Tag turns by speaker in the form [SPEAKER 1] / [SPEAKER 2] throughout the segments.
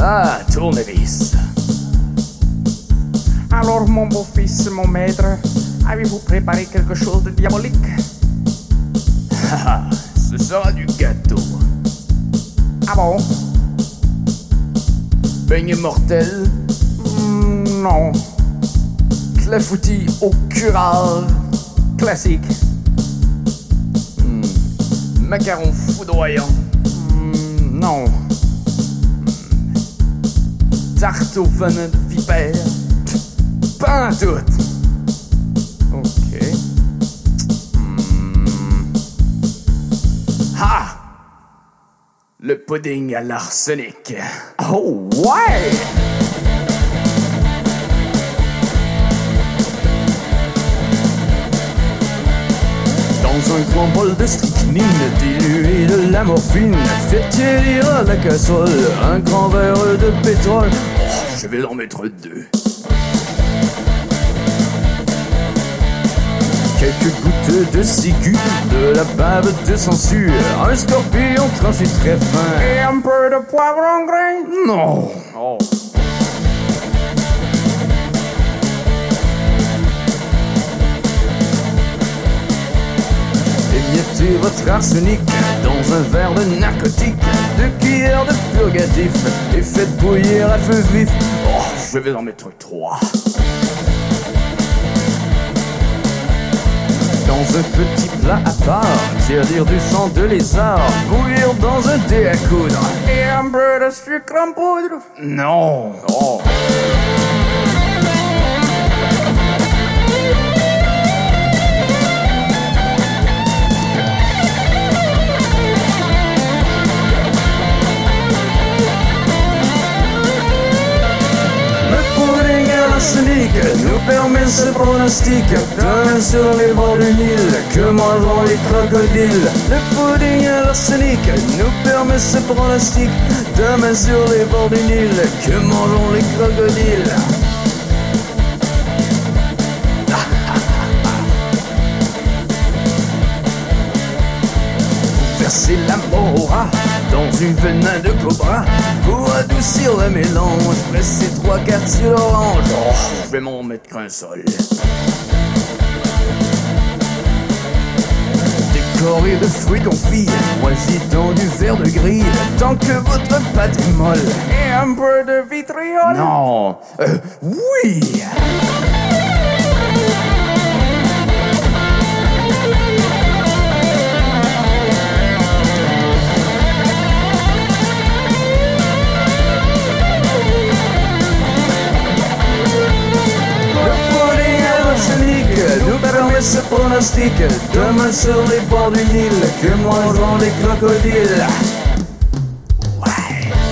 [SPEAKER 1] Ah, tournevis.
[SPEAKER 2] Alors, mon beau-fils, mon maître, avez-vous préparé quelque chose de diabolique?
[SPEAKER 1] Ah, ce sera du gâteau.
[SPEAKER 2] Ah bon?
[SPEAKER 1] Beignet mortel.
[SPEAKER 2] Non.
[SPEAKER 1] Clafoutis au curare.
[SPEAKER 2] Classique.
[SPEAKER 1] Macaron foudroyant.
[SPEAKER 2] Non.
[SPEAKER 1] Tarte au venin de vipère. Pas un tout.
[SPEAKER 2] Ok.
[SPEAKER 1] Ah! Le pudding à l'arsenic.
[SPEAKER 2] Oh, ouais!
[SPEAKER 1] Dans un grand bol de strychnine, dilué de la morphine, faites tirer à la casserole un grand verre de pétrole. Oh, je vais en mettre 2. Quelques gouttes de ciguë, de la bave de sangsue, un scorpion tranché très fin.
[SPEAKER 2] Et un peu de poivre en grain?
[SPEAKER 1] Non!
[SPEAKER 2] Oh.
[SPEAKER 1] Émiettez votre arsenic dans un verre de narcotique, 2 cuillères de purgatif, et faites bouillir à feu vif. Oh, je vais en mettre 3. Dans un petit plat à part, tirer du sang de lézard, bouillir dans un dé à coudre.
[SPEAKER 2] Et un peu de sucre en poudre?
[SPEAKER 1] Non! Oh. Nous permet ce pronostic. Demain sur les bords du Nil, que mangeront les crocodiles? Le pudding à l'arsenic nous permet ce pronostic. Demain sur les bords du Nil, que mangeront les crocodiles? Versez la mora dans une venin de cobra pour adoucir le mélange. Pressez 3 quarts sur l'orange. Oh, je vais m'en mettre qu'un seul. Décoré de fruits confits, moisis dans du verre de grille, tant que votre pâte est molle.
[SPEAKER 2] Et un peu de vitriol?
[SPEAKER 1] Non, oui. Nous permet ce pronostic. Demain sur les bords du Nil, que mangeront les crocodiles? Ouais.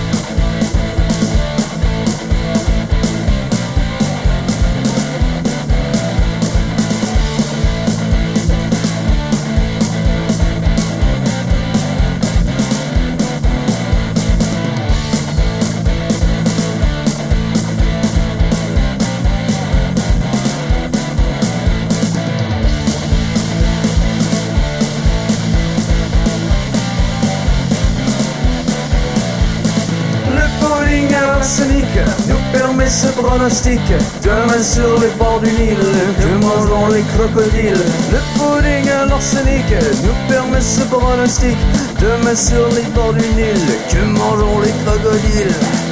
[SPEAKER 1] Nous permet ce pronostic. Demain sur les bords du Nil, que mangeront les crocodiles? Le pudding à l'arsenic nous permet ce pronostic. Demain sur les bords du Nil, que mangeront les crocodiles?